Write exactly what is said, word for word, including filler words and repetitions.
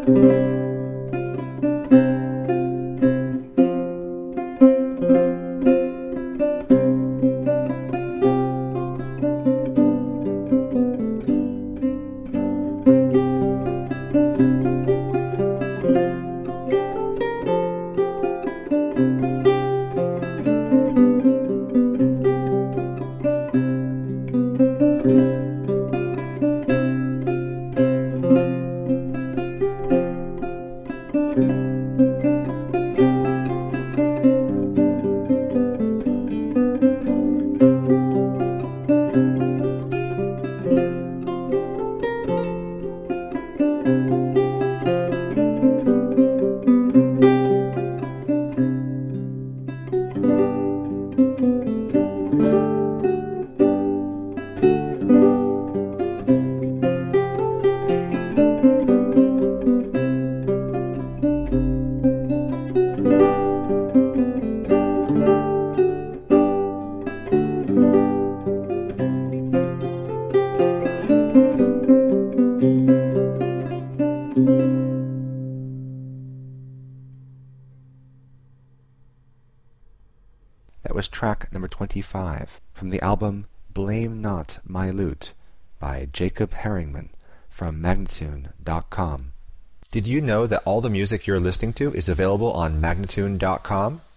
That was track number twenty-five from the album Blame Not My Lute by Jacob Herringman from Magnatune dot com. Did you know that all the music you're listening to is available on Magnatune dot com?